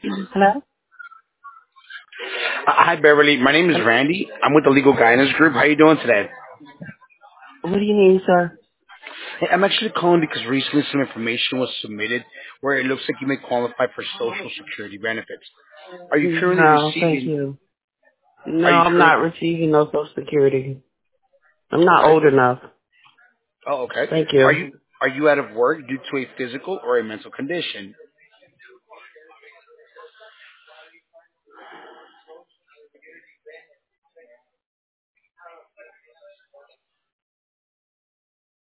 Hello? Hi, Beverly. My name is Hello? Randy. I'm with the Legal Guidance Group. How are you doing today? What do you need, sir? Hey, I'm actually calling because recently some information was submitted where it looks like you may qualify for Social Security benefits. Are you currently No, thank receiving? you. No, Are you I'm not current? receiving no Social Security. I'm not Okay. old enough. Oh, okay. Thank Are you. you are you out of work due to a physical or a mental condition?